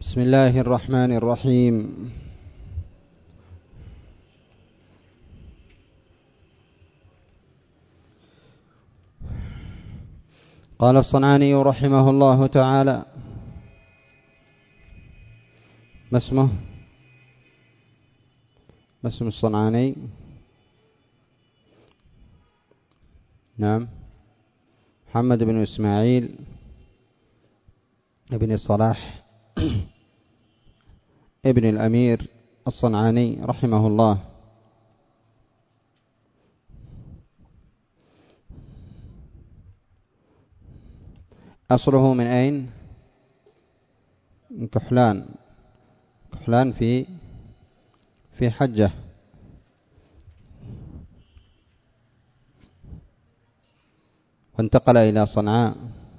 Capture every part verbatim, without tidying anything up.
بسم الله الرحمن الرحيم. قال الصنعاني رحمه الله تعالى: ما اسمه؟ ما اسم الصنعاني؟ نعم، محمد بن إسماعيل ابن صلاح ابن الأمير الصنعاني رحمه الله. أصله من أين؟ من كحلان. كحلان في في حجة. وانتقل إلى صنعاء.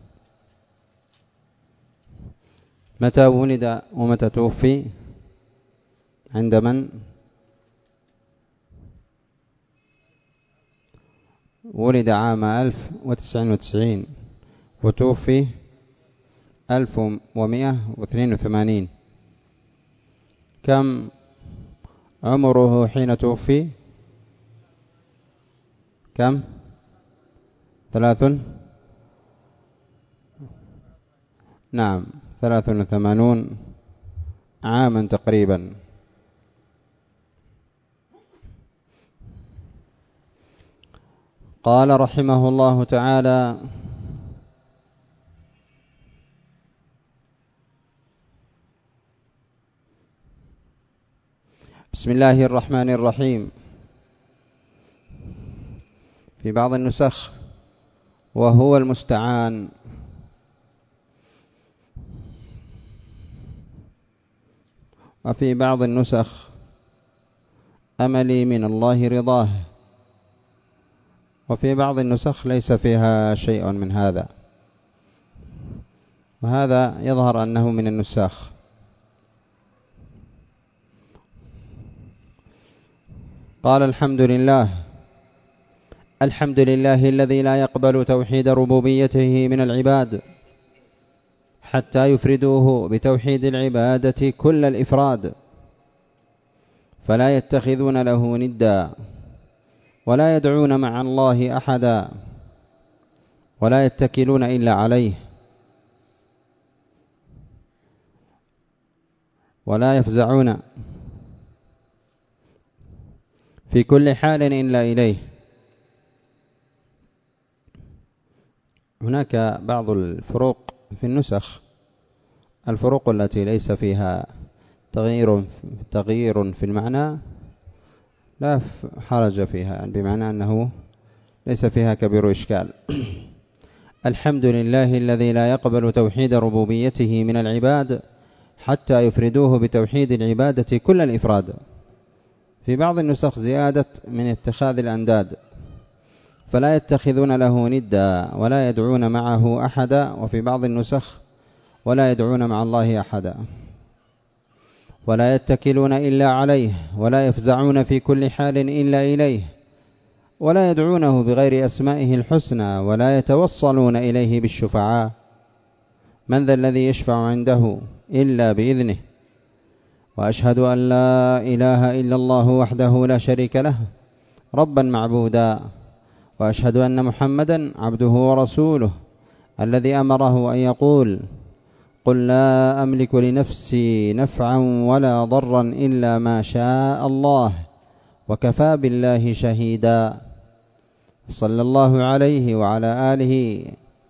متى ولد ومتى توفي؟ عند من؟ ولد عام ألف وتسعين وتسعين وتوفي ألف ومئة واثنين وثمانين. كم عمره حين توفي؟ كم؟ ثلاث نعم ثلاث وثمانون عاما تقريبا. قال رحمه الله تعالى: بسم الله الرحمن الرحيم. في بعض النسخ: وهو المستعان. وفي بعض النسخ: أملي من الله رضاه. وفي بعض النسخ ليس فيها شيء من هذا، وهذا يظهر أنه من النساخ. قال: الحمد لله. الحمد لله الذي لا يقبل توحيد ربوبيته من العباد حتى يفردوه بتوحيد العبادة كل الإفراد، فلا يتخذون له ندا، ولا يدعون مع الله أحدا، ولا يتكلون إلا عليه، ولا يفزعون في كل حال إلا إليه. هناك بعض الفروق في النسخ، الفروق التي ليس فيها تغيير تغيير في المعنى لا حرج فيها، يعني بمعنى أنه ليس فيها كبير إشكال. الحمد لله الذي لا يقبل توحيد ربوبيته من العباد حتى يفردوه بتوحيد العبادة كل الإفراد. في بعض النسخ زيادة من اتخاذ الأنداد، فلا يتخذون له ندا ولا يدعون معه أحدا. وفي بعض النسخ: ولا يدعون مع الله أحدا، ولا يتكلون إلا عليه، ولا يفزعون في كل حال إلا إليه، ولا يدعونه بغير أسمائه الحسنى، ولا يتوصلون إليه بالشفعاء. من ذا الذي يشفع عنده إلا بإذنه. وأشهد أن لا إله إلا الله وحده لا شريك له ربا معبودا، وأشهد أن محمدا عبده ورسوله الذي أمره أن يقول: قل لا أملك لنفسي نفعا ولا ضرا إلا ما شاء الله وكفى بالله شهيدا. صلى الله عليه وعلى آله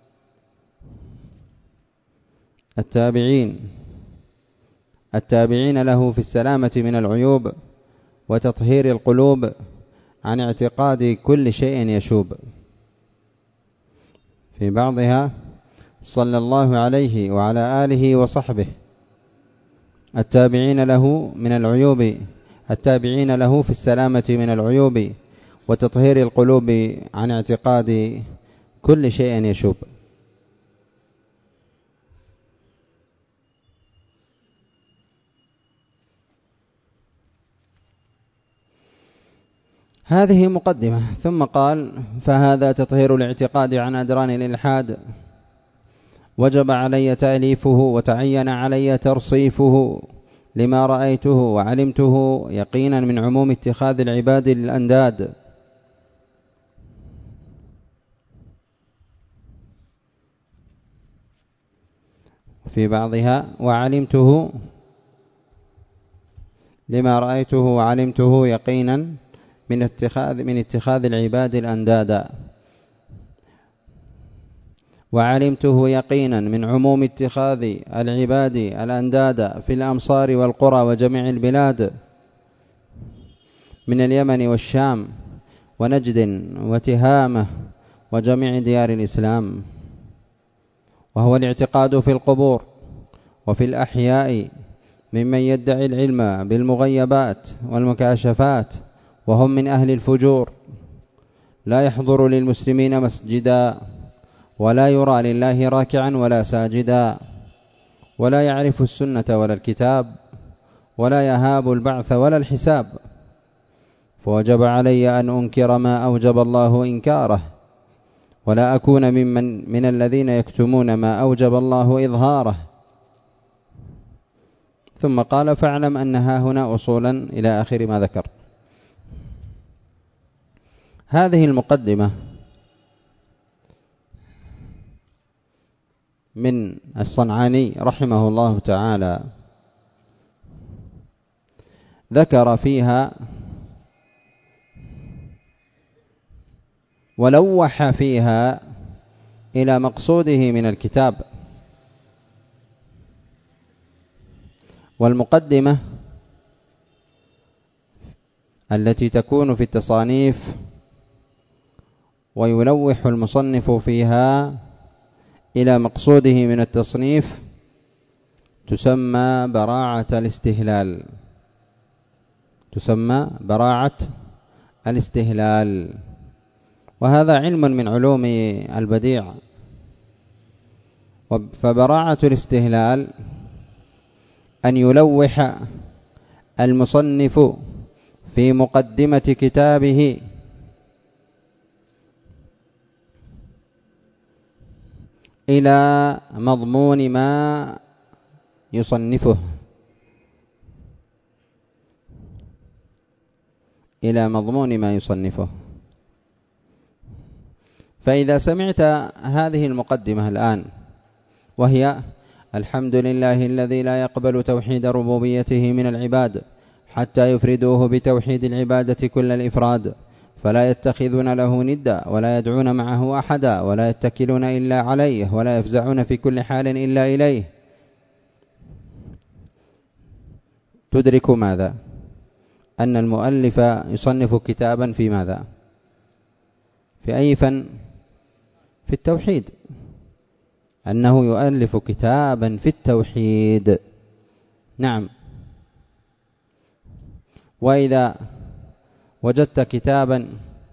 التابعين التابعين له في السلامة من العيوب وتطهير القلوب عن اعتقاد كل شيء يشوب. في بعضها: صلى الله عليه وعلى آله وصحبه التابعين له من العيوب التابعين له في السلامة من العيوب وتطهير القلوب عن اعتقاد كل شيء يشوب. هذه مقدمة. ثم قال: فهذا تطهير الاعتقاد عن أدران الإلحاد وجب علي تأليفه وتعين علي ترصيفه لما رأيته وعلمته يقينا من عموم اتخاذ العباد للأنداد. في بعضها وعلمته لما رأيته وعلمته يقينا من اتخاذ من اتخاذ العباد الأندادا، وعلمته يقينا من عموم اتخاذ العباد الأنداد في الأمصار والقرى وجميع البلاد من اليمن والشام ونجد وتهامة وجميع ديار الإسلام، وهو الاعتقاد في القبور وفي الأحياء ممن يدعي العلم بالمغيبات والمكاشفات وهم من أهل الفجور، لا يحضر للمسلمين مسجدا ولا يرى لله راكعا ولا ساجدا، ولا يعرف السنة ولا الكتاب، ولا يهاب البعث ولا الحساب، فوجب علي أن أنكر ما أوجب الله إنكاره، ولا أكون ممن من الذين يكتمون ما أوجب الله إظهاره. ثم قال فاعلم أنها هنا أصولا إلى آخر ما ذكر. هذه المقدمة من الصنعاني رحمه الله تعالى ذكر فيها ولوح فيها إلى مقصوده من الكتاب. والمقدمة التي تكون في التصانيف ويلوح المصنف فيها إلى مقصوده من التصنيف تسمى براعة الاستهلال، تسمى براعة الاستهلال، وهذا علم من علوم البديع. فبراعة الاستهلال أن يلوح المصنف في مقدمة كتابه إلى مضمون ما يصنفه، إلى مضمون ما يصنفه. فإذا سمعت هذه المقدمة الآن وهي الحمد لله الذي لا يقبل توحيد ربوبيته من العباد حتى يفردوه بتوحيد العبادة كل الإفراد، فلا يتخذون له ندا ولا يدعون معه أحدا ولا يتكلون إلا عليه ولا يفزعون في كل حال إلا إليه، تدرك ماذا؟ أن المؤلف يصنف كتابا في ماذا؟ في أي فن؟ في التوحيد، أنه يؤلف كتابا في التوحيد. نعم. وإذا وجدت كتابا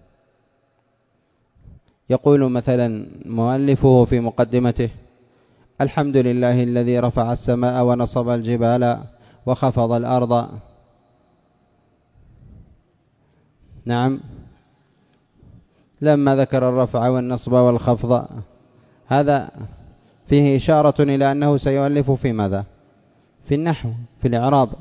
يقول مثلا مؤلفه في مقدمته الحمد لله الذي رفع السماء ونصب الجبال وخفض الأرض، نعم، لما ذكر الرفع والنصب والخفض، هذا فيه إشارة إلى أنه سيؤلف في ماذا؟ في النحو، في الإعراب.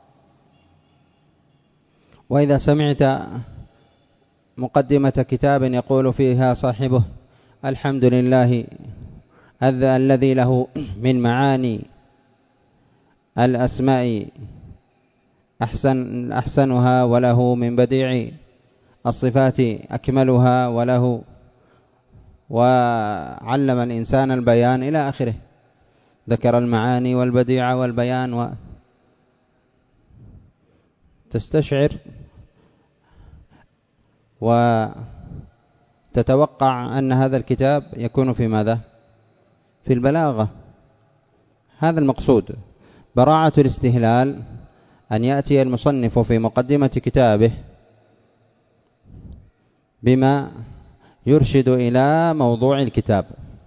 وإذا سمعت مقدمة كتاب يقول فيها صاحبه الحمد لله الذي له من معاني الأسماء أحسن أحسنها وله من بديع الصفات أكملها وله وعلم الإنسان البيان إلى آخره، ذكر المعاني والبديع والبيان، وتستشعر وتتوقع أن هذا الكتاب يكون في ماذا؟ في البلاغة. هذا المقصود. براعة الاستهلال أن يأتي المصنف في مقدمة كتابه بما يرشد إلى موضوع الكتاب،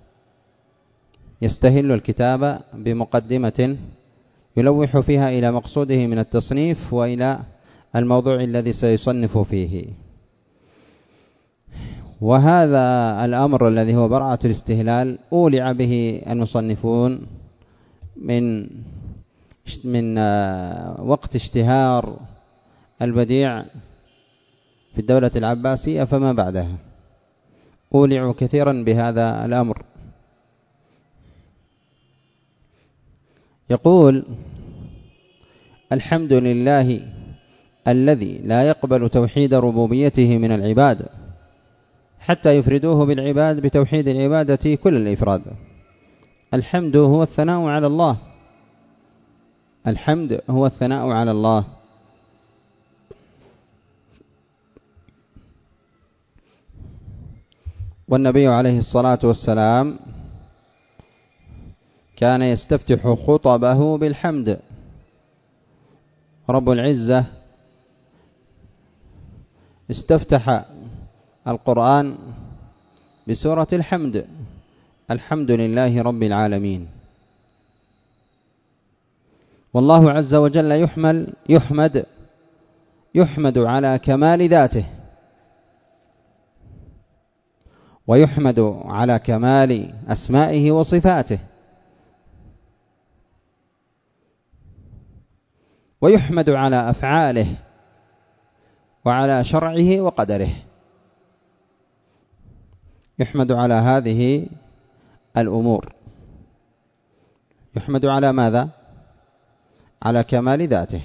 يستهل الكتاب بمقدمة يلوح فيها إلى مقصوده من التصنيف وإلى الموضوع الذي سيصنف فيه. وهذا الأمر الذي هو براءة الاستهلال أولع به المصنفون من من وقت اشتهار البديع في الدولة العباسية فما بعدها، أولعوا كثيرا بهذا الأمر. يقول: الحمد لله الذي لا يقبل توحيد ربوبيته من العباد حتى يفردوه بالعباد بتوحيد العبادة كل الإفراد. الحمد هو الثناء على الله، الحمد هو الثناء على الله. والنبي عليه الصلاة والسلام كان يستفتح خطبه بالحمد. رب العزة استفتح القرآن بسورة الحمد: الحمد لله رب العالمين. والله عز وجل يحمل يحمد يحمد على كمال ذاته، ويحمد على كمال أسمائه وصفاته، ويحمد على أفعاله وعلى شرعه وقدره. يحمد على هذه الأمور. يحمد على ماذا؟ على كمال ذاته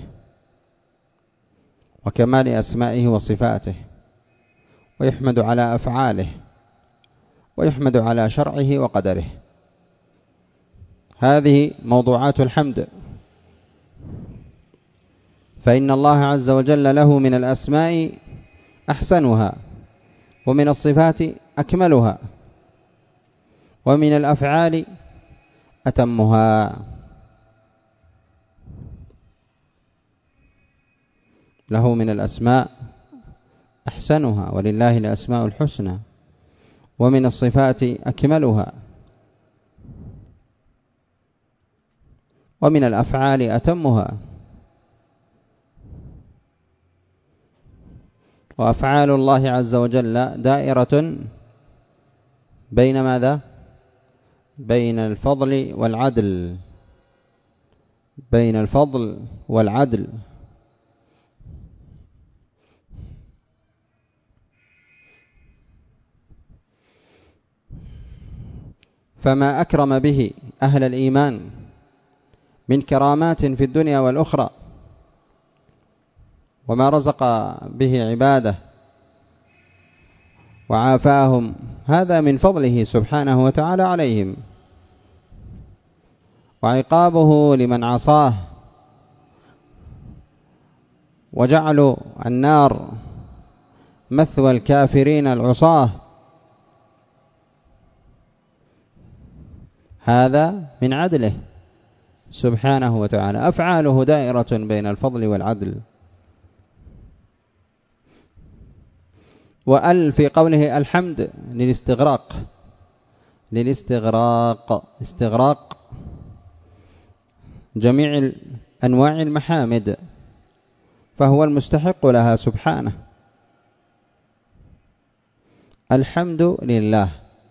وكمال أسمائه وصفاته، ويحمد على أفعاله، ويحمد على شرعه وقدره. هذه موضوعات الحمد. فإن الله عز وجل له من الأسماء أحسنها، ومن الصفات أكملها، ومن الأفعال أتمها. له من الأسماء أحسنها، ولله الأسماء الحسنى، ومن الصفات أكملها، ومن الأفعال أتمها. وأفعال الله عز وجل دائرة بين ماذا؟ بين الفضل والعدل، بين الفضل والعدل. فما أكرم به أهل الإيمان من كرامات في الدنيا والأخرى، وما رزق به عباده وعافاهم، هذا من فضله سبحانه وتعالى عليهم. وعقابه لمن عصاه وجعلوا النار مثوى الكافرين العصاه، هذا من عدله سبحانه وتعالى. أفعاله دائرة بين الفضل والعدل. وأل في قوله الحمد للاستغراق، للاستغراق استغراق جميع أنواع المحامد، فهو المستحق لها سبحانه. الحمد لله،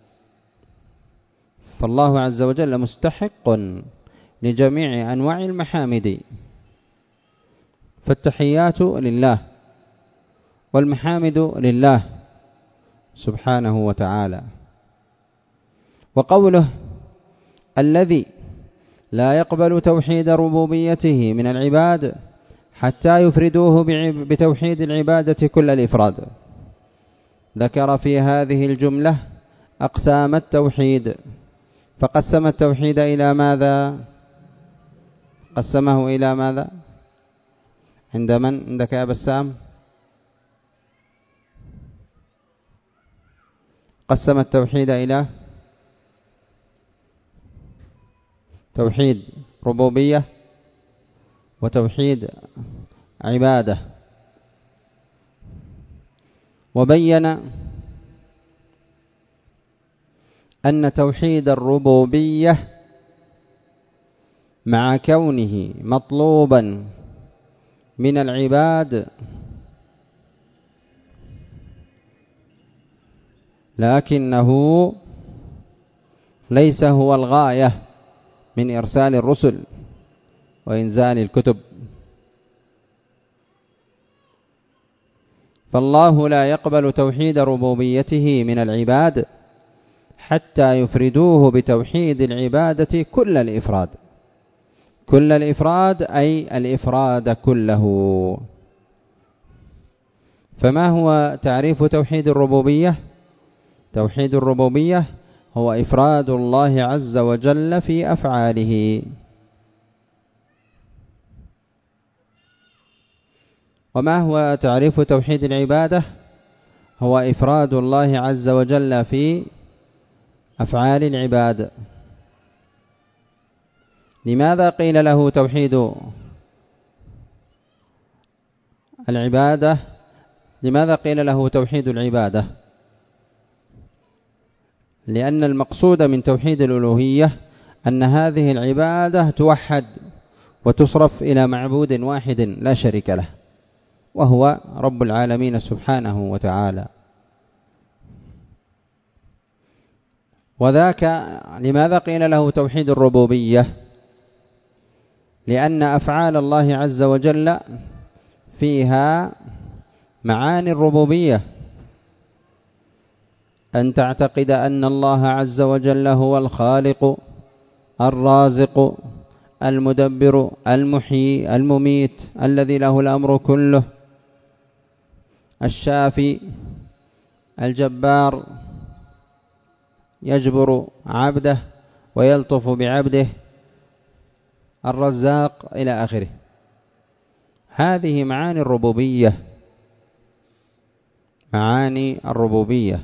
فالله عز وجل مستحق لجميع أنواع المحامد. فالتحيات لله والمحامد لله سبحانه وتعالى. وقوله الذي لا يقبل توحيد ربوبيته من العباد حتى يفردوه بتوحيد العبادة كل الإفراد، ذكر في هذه الجملة أقسام التوحيد، فقسم التوحيد إلى ماذا؟ قسمه إلى ماذا؟ عند من؟ عندك يا بسام؟ قسم التوحيد إلى توحيد ربوبية وتوحيد عبادة، وبين أن توحيد الربوبية مع كونه مطلوبا من العباد لكنه ليس هو الغاية من إرسال الرسل وإنزال الكتب. فالله لا يقبل توحيد ربوبيته من العباد حتى يفردوه بتوحيد العبادة كل الإفراد. كل الإفراد أي الإفراد كله. فما هو تعريف توحيد الربوبية؟ توحيد الربوبية هو إفراد الله عز وجل في أفعاله. وما هو تعريف توحيد العبادة؟ هو إفراد الله عز وجل في أفعال العباد. لماذا قيل له توحيد العبادة؟ لماذا قيل له توحيد العبادة؟ لأن المقصود من توحيد الألوهية أن هذه العبادة توحد وتصرف إلى معبود واحد لا شريك له، وهو رب العالمين سبحانه وتعالى. وذاك لماذا قيل له توحيد الربوبية؟ لأن أفعال الله عز وجل فيها معاني الربوبية. أن تعتقد أن الله عز وجل هو الخالق الرازق المدبر المحيي المميت الذي له الأمر كله، الشافي الجبار يجبر عبده ويلطف بعبده، الرزاق إلى آخره. هذه معاني الربوبية، معاني الربوبية.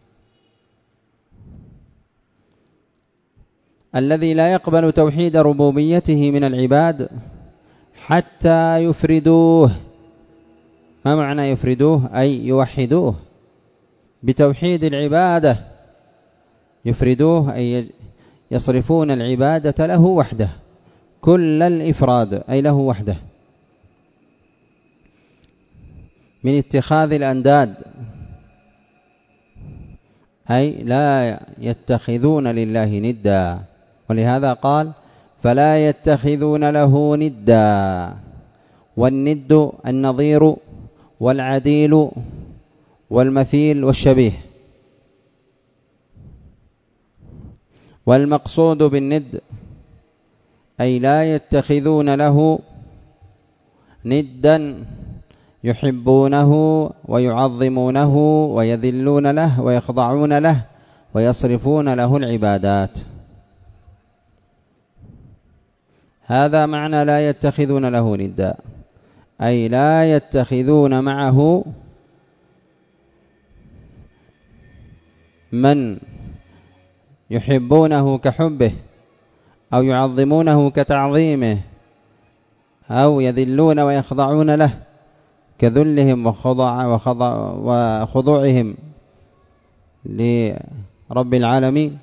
الذي لا يقبل توحيد ربوبيته من العباد حتى يفردوه. ما معنى يفردوه؟ أي يوحدوه بتوحيد العبادة. يفردوه أي يصرفون العبادة له وحده، كل الإفراد أي له وحده، من اتخاذ الأنداد، أي لا يتخذون لله ندا. ولهذا قال فلا يتخذون له ندا. والند النظير والعديل والمثيل والشبيه. والمقصود بالند أي لا يتخذون له ندا يحبونه ويعظمونه ويذلون له ويخضعون له ويصرفون له العبادات. هذا معنى لا يتخذون له ندا، أي لا يتخذون معه من يحبونه كحبه أو يعظمونه كتعظيمه أو يذلون ويخضعون له كذلهم وخضع وخضع وخضوعهم لرب العالمين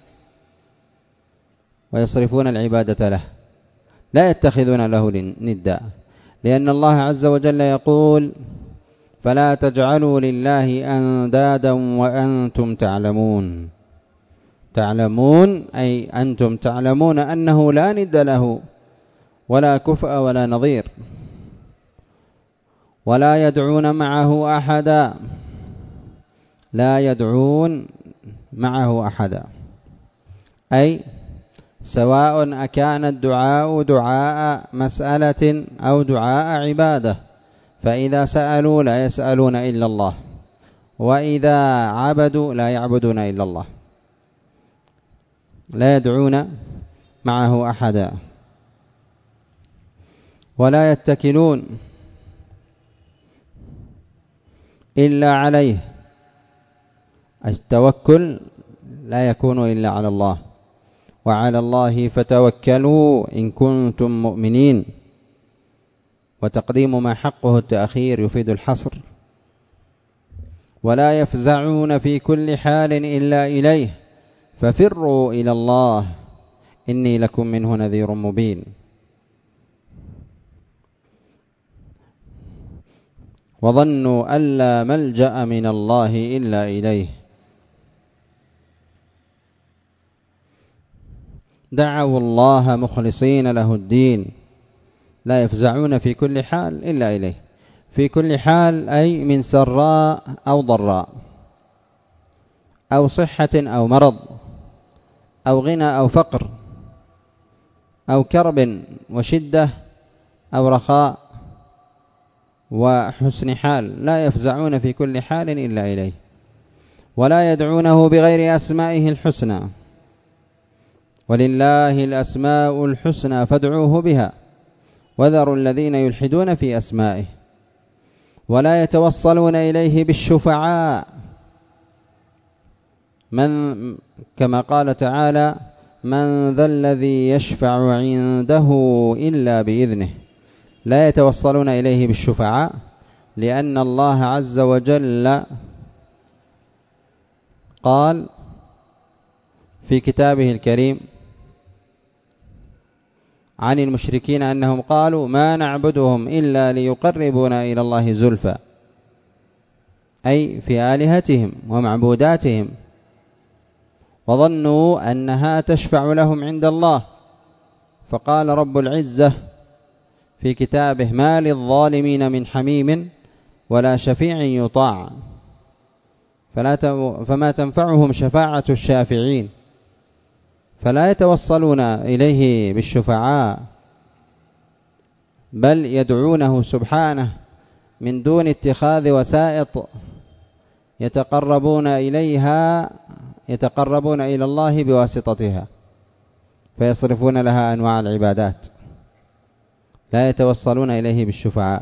ويصرفون العبادة له. لا يتخذون له ندا، لأن الله عز وجل يقول فلا تجعلوا لله أندادا وأنتم تعلمون. تعلمون أي أنتم تعلمون أنه لا ند له ولا كفء ولا نظير. ولا يدعون معه أحدا، لا يدعون معه أحدا، أي سواء أكان الدعاء دعاء مسألة أو دعاء عبادة، فإذا سألوا لا يسألون إلا الله، وإذا عبدوا لا يعبدون إلا الله، لا يدعون معه أحدا. ولا يتكلون إلا عليه. التوكل لا يكون إلا على الله، وعلى الله فتوكلوا إن كنتم مؤمنين. وتقديم ما حقه التأخير يفيد الحصر. ولا يفزعون في كل حال إلا إليه ففروا إلى الله إني لكم منه نذير مبين. وظنوا أن لا ملجأ من الله إلا إليه. دعوا الله مخلصين له الدين لا يفزعون في كل حال إلا إليه. في كل حال أي من سراء أو ضراء أو صحة أو مرض أو غنى أو فقر أو كرب وشدة أو رخاء وحسن حال، لا يفزعون في كل حال إلا إليه. ولا يدعونه بغير أسمائه الحسنى، ولله الأسماء الحسنى فادعوه بها وذروا الذين يلحدون في أسمائه. ولا يتوصلون إليه بالشفعاء، من كما قال تعالى: من ذا الذي يشفع عنده إلا بإذنه. لا يتوصلون إليه بالشفعاء، لأن الله عز وجل قال في كتابه الكريم عن المشركين أنهم قالوا: ما نعبدهم إلا ليقربونا إلى الله زلفى، أي في آلهتهم ومعبوداتهم، وظنوا أنها تشفع لهم عند الله. فقال رب العزة في كتابه: ما للظالمين من حميم ولا شفيع يطاع، فلا فما تنفعهم شفاعة الشافعين. فلا يتوصلون إليه بالشفعاء، بل يدعونه سبحانه من دون اتخاذ وسائط يتقربون إليها يتقربون إلى الله بواسطتها، فيصرفون لها أنواع العبادات. لا يتوصلون إليه بالشفعاء.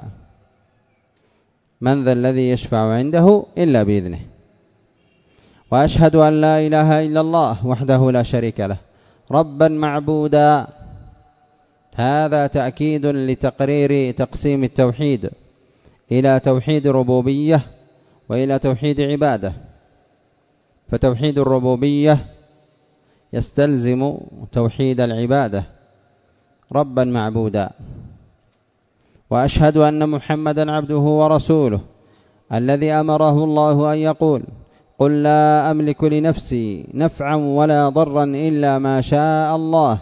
من ذا الذي يشفع عنده إلا بإذنه. وأشهد أن لا إله إلا الله وحده لا شريك له ربا معبودا. هذا تأكيد لتقرير تقسيم التوحيد إلى توحيد ربوبية وإلى توحيد عبادة. فتوحيد الربوبية يستلزم توحيد العبادة ربا معبودا. وأشهد أن محمدا عبده ورسوله الذي أمره الله أن يقول: قل لا أملك لنفسي نفعا ولا ضرا إلا ما شاء الله.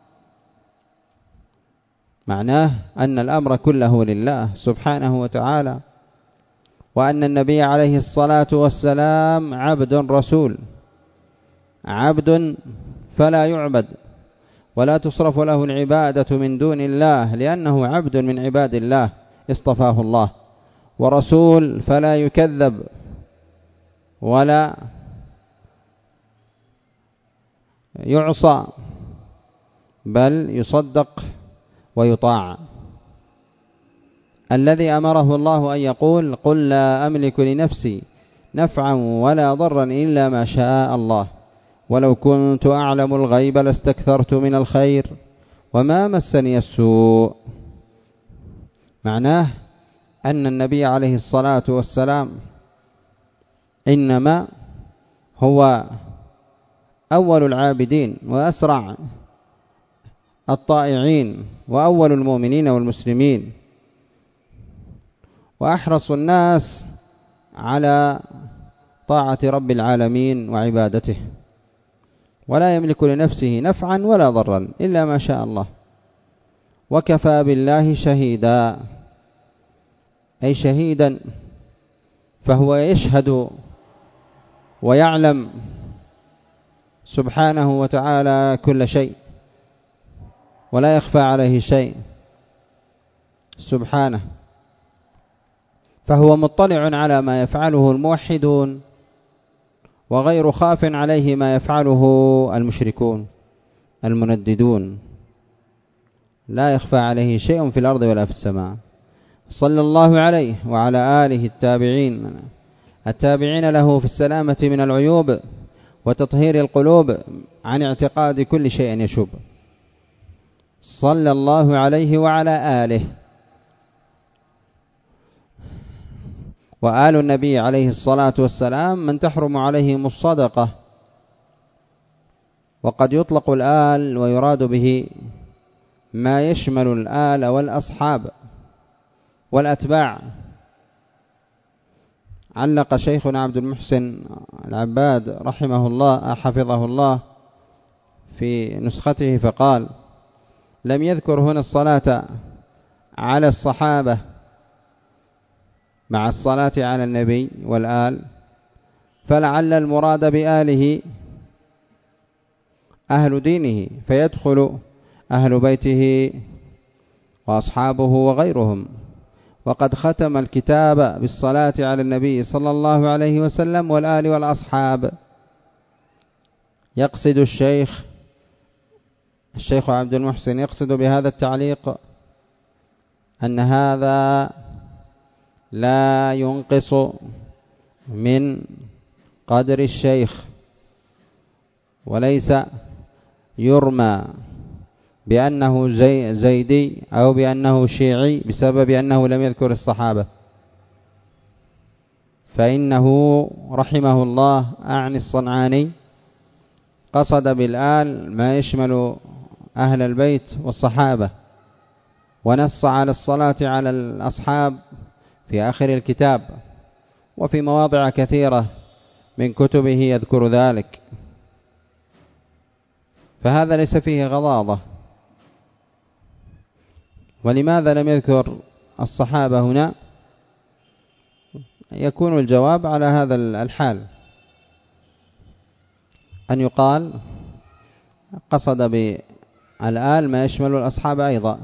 معناه أن الأمر كله لله سبحانه وتعالى، وأن النبي عليه الصلاة والسلام عبد رسول، عبد فلا يعبد ولا تصرف له العبادة من دون الله، لأنه عبد من عباد الله اصطفاه الله، ورسول فلا يكذب ولا يعصى بل يصدق ويطاع. الذي أمره الله أن يقول: قل لا أملك لنفسي نفعا ولا ضرا إلا ما شاء الله ولو كنت أعلم الغيب لاستكثرت من الخير وما مسني السوء. معناه أن النبي عليه الصلاة والسلام إنما هو أول العابدين وأسرع الطائعين وأول المؤمنين والمسلمين وأحرص الناس على طاعة رب العالمين وعبادته، ولا يملك لنفسه نفعا ولا ضرا إلا ما شاء الله، وكفى بالله شهيدا، أي شهيدا، فهو يشهد ويعلم سبحانه وتعالى كل شيء ولا يخفى عليه شيء سبحانه، فهو مطلع على ما يفعله الموحدون وغير خاف عليه ما يفعله المشركون المنددون، لا يخفى عليه شيء في الأرض ولا في السماء. صلى الله عليه وعلى آله التابعين التابعين له في السلامة من العيوب وتطهير القلوب عن اعتقاد كل شيء يشوب. صلى الله عليه وعلى آله. وآل النبي عليه الصلاة والسلام من تحرم عليهم الصدقة، وقد يطلق الآل ويراد به ما يشمل الآل والأصحاب والأتباع. علق شيخنا عبد المحسن العباد رحمه الله حفظه الله في نسخته فقال: لم يذكر هنا الصلاة على الصحابة مع الصلاة على النبي والآل، فلعل المراد بآله أهل دينه، فيدخل أهل بيته وأصحابه وغيرهم. وقد ختم الكتاب بالصلاة على النبي صلى الله عليه وسلم والآل والأصحاب. يقصد الشيخ الشيخ عبد المحسن يقصد بهذا التعليق أن هذا لا ينقص من قدر الشيخ، وليس يرمى بأنه زي زيدي أو بأنه شيعي بسبب أنه لم يذكر الصحابة، فإنه رحمه الله أعني الصنعاني قصد بالآل ما يشمل أهل البيت والصحابة، ونص على الصلاة على الأصحاب في آخر الكتاب، وفي مواضع كثيرة من كتبه يذكر ذلك، فهذا ليس فيه غضاضة. ولماذا لم يذكر الصحابة هنا؟ يكون الجواب على هذا الحال، أن يقال قصد بالآل ما يشمل الأصحاب أيضا.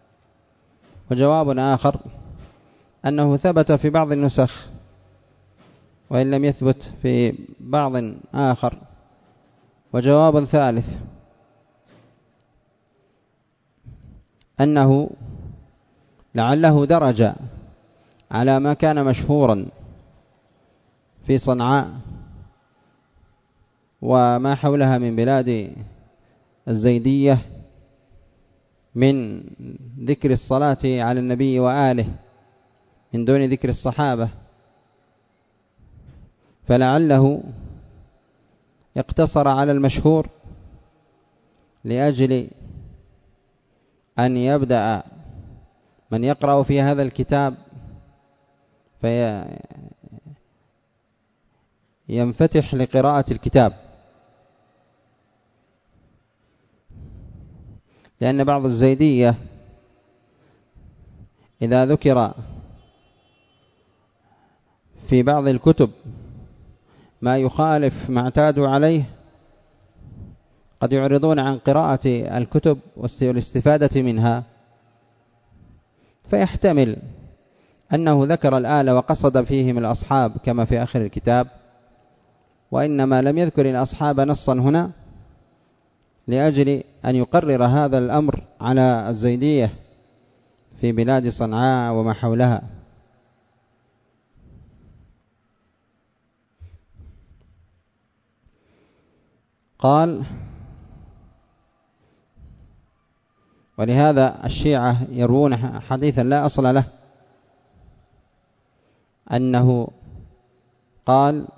وجواب آخر أنه ثبت في بعض النسخ وإن لم يثبت في بعض آخر. وجواب ثالث أنه لعله درج على ما كان مشهورا في صنعاء وما حولها من بلاد الزيدية من ذكر الصلاة على النبي وآله من دون ذكر الصحابة، فلعله اقتصر على المشهور لأجل أن يبدأ من يقرأ في هذا الكتاب فينفتح لقراءة الكتاب، لأن بعض الزيدية إذا ذكر في بعض الكتب ما يخالف ما اعتادوا عليه قد يعرضون عن قراءة الكتب والاستفادة منها، فيحتمل أنه ذكر الآل وقصد فيهم الأصحاب كما في آخر الكتاب، وإنما لم يذكر الأصحاب نصا هنا لأجل أن يقرر هذا الأمر على الزيدية في بلاد صنعاء وما حولها. قال: ولهذا الشيعة يروون حديثا لا أصل له أنه قال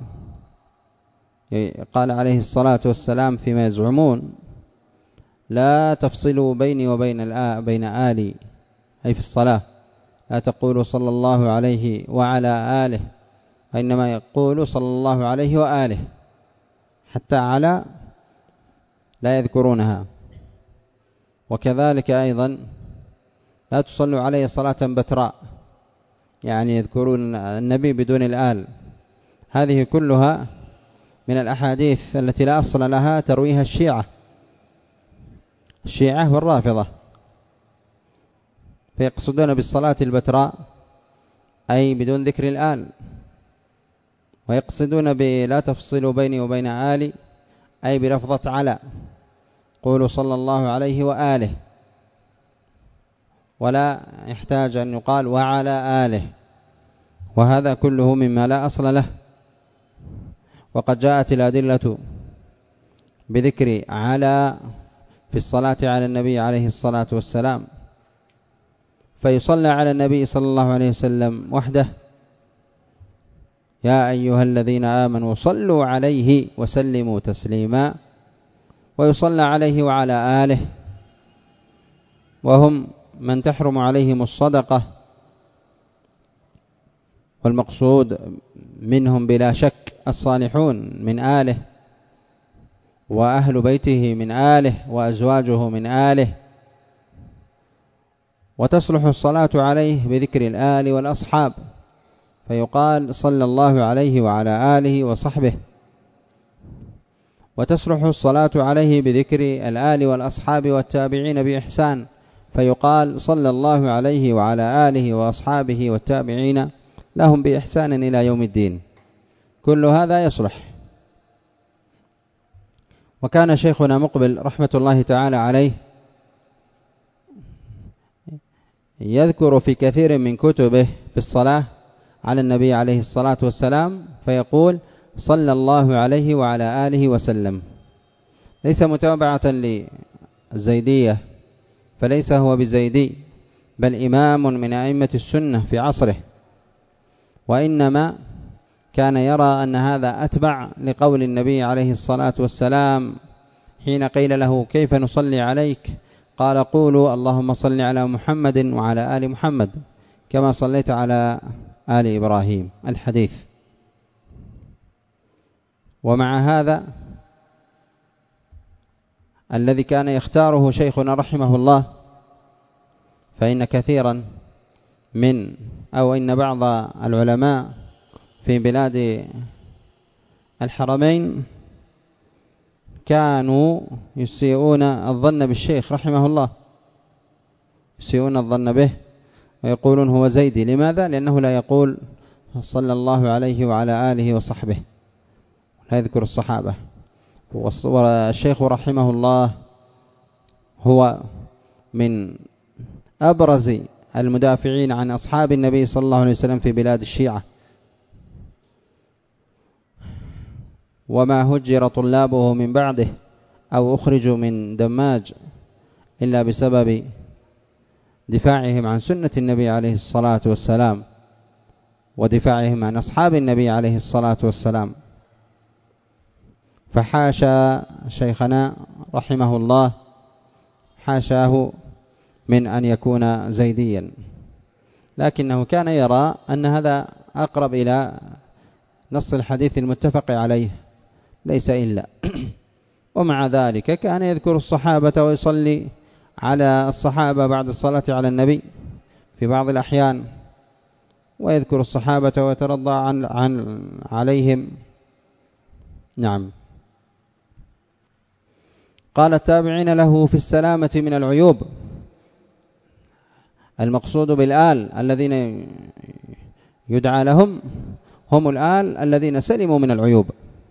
قال عليه الصلاة والسلام فيما يزعمون: لا تفصلوا بيني وبين الآ بين آلي، أي في الصلاة، لا تقولوا صلى الله عليه وعلى آله، وإنما يقول صلى الله عليه وآله، حتى على لا يذكرونها. وكذلك أيضا لا تصلوا عليه صلاة بتراء، يعني يذكرون النبي بدون الآل. هذه كلها من الأحاديث التي لا أصل لها ترويها الشيعة الشيعة والرافضة، فيقصدون بالصلاة البتراء أي بدون ذكر الآل، ويقصدون بلا تفصلوا بيني وبين آلي أي بلفظة على، قولوا صلى الله عليه وآله، ولا يحتاج أن يقال وعلى آله، وهذا كله مما لا أصل له. وقد جاءت الأدلة بذكر على في الصلاة على النبي عليه الصلاة والسلام، فيصلى على النبي صلى الله عليه وسلم وحده: يا أيها الذين آمنوا صلوا عليه وسلموا تسليما، ويصلى عليه وعلى آله، وهم من تحرم عليهم الصدقة، والمقصود منهم بلا شك الصالحون من آله، وأهل بيته من آله وأزواجه من آله، وتصلح الصلاة عليه بذكر الآل والأصحاب، فيقال صلى الله عليه وعلى آله وصحبه. وتصلح الصلاة عليه بذكر الآل والأصحاب والتابعين بإحسان، فيقال صلى الله عليه وعلى آله وأصحابه والتابعين لهم بإحسان إلى يوم الدين. كل هذا يصلح. وكان شيخنا مقبل رحمة الله تعالى عليه يذكر في كثير من كتبه في الصلاة على النبي عليه الصلاة والسلام فيقول صلى الله عليه وعلى آله وسلم، ليس متابعة للزيدية، فليس هو بزيدي بل إمام من أئمة السنة في عصره، وإنما كان يرى أن هذا أتبع لقول النبي عليه الصلاة والسلام حين قيل له كيف نصلي عليك؟ قال قولوا اللهم صل على محمد وعلى آل محمد كما صليت على آل إبراهيم، الحديث. ومع هذا الذي كان يختاره شيخنا رحمه الله، فإن كثيرا من أو إن بعض العلماء في بلاد الحرمين كانوا يسيئون الظن بالشيخ رحمه الله، يسيئون الظن به ويقولون هو زيدي. لماذا؟ لأنه لا يقول صلى الله عليه وعلى آله وصحبه، لا يذكر الصحابة. والشيخ رحمه الله هو من أبرز المدافعين عن أصحاب النبي صلى الله عليه وسلم في بلاد الشيعة، وما هجر طلابه من بعده أو أخرجوا من دماج إلا بسبب دفاعهم عن سنة النبي عليه الصلاة والسلام ودفاعهم عن أصحاب النبي عليه الصلاة والسلام. فحاشا شيخنا رحمه الله، حاشاه من أن يكون زيديا، لكنه كان يرى أن هذا أقرب إلى نص الحديث المتفق عليه ليس إلا. ومع ذلك كان يذكر الصحابة ويصلي على الصحابة بعد الصلاة على النبي في بعض الأحيان، ويذكر الصحابة ويترضى عن, عن عليهم. نعم. قال التابعين له في السلامة من العيوب، المقصود بالآل الذين يدعى لهم هم الآل الذين سلموا من العيوب،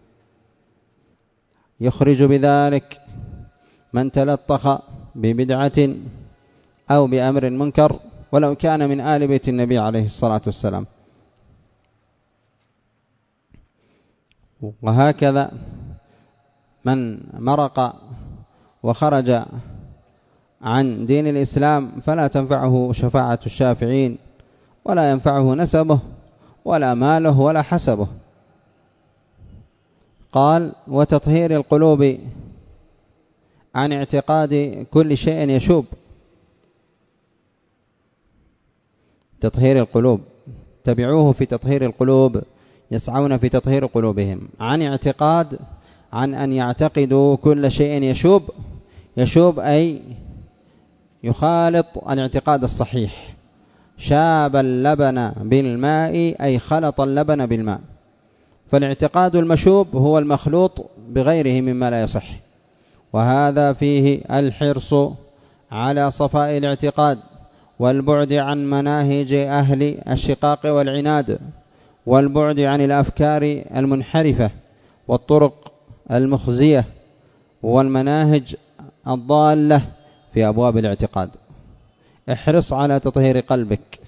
يخرج بذلك من تلطخ ببدعة أو بأمر منكر ولو كان من آل بيت النبي عليه الصلاة والسلام. وهكذا من مرق وخرج عن دين الإسلام فلا تنفعه شفاعة الشافعين، ولا ينفعه نسبه ولا ماله ولا حسبه. قال وتطهير القلوب عن اعتقاد كل شيء يشوب. تطهير القلوب، تبعوه في تطهير القلوب، يسعون في تطهير قلوبهم عن اعتقاد، عن أن يعتقدوا كل شيء يشوب. يشوب أي يخالط الاعتقاد الصحيح. شاب اللبن بالماء أي خلط اللبن بالماء. فالاعتقاد المشوب هو المخلوط بغيره مما لا يصح، وهذا فيه الحرص على صفاء الاعتقاد والبعد عن مناهج أهل الشقاق والعناد، والبعد عن الأفكار المنحرفة والطرق المخزية والمناهج الضالة في أبواب الاعتقاد. احرص على تطهير قلبك،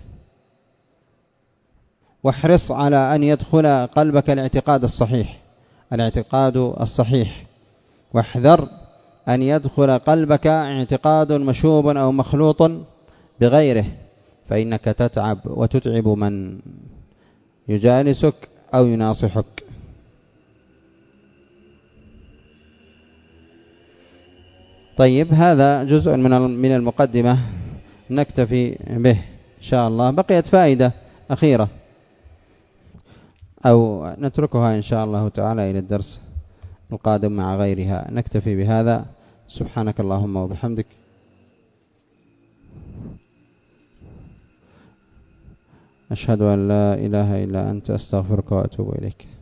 واحرص على أن يدخل قلبك الاعتقاد الصحيح، الاعتقاد الصحيح، واحذر أن يدخل قلبك اعتقاد مشوب أو مخلوط بغيره، فإنك تتعب وتتعب من يجالسك أو يناصحك. طيب، هذا جزء من المقدمة نكتفي به إن شاء الله. بقيت فائدة أخيرة أو نتركها إن شاء الله تعالى إلى الدرس القادم مع غيرها. نكتفي بهذا. سبحانك اللهم وبحمدك، أشهد أن لا إله إلا أنت، أستغفرك وأتوب إليك.